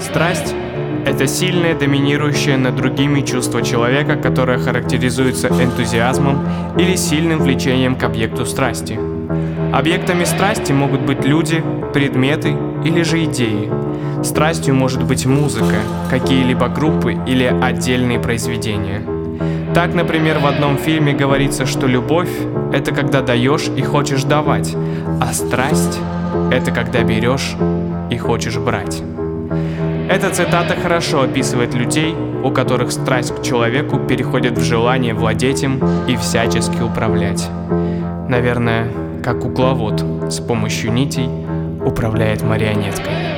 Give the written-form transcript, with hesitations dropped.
Страсть – это сильное, доминирующее над другими чувство человека, которое характеризуется энтузиазмом или сильным влечением к объекту страсти. Объектами страсти могут быть люди, предметы или же идеи. Страстью может быть музыка, какие-либо группы или отдельные произведения. Так, например, в одном фильме говорится, что любовь – это когда даешь и хочешь давать, а страсть – это когда берешь и хочешь брать. Эта цитата хорошо описывает людей, у которых страсть к человеку переходит в желание владеть им и всячески управлять. Наверное, как кукловод с помощью нитей управляет марионеткой.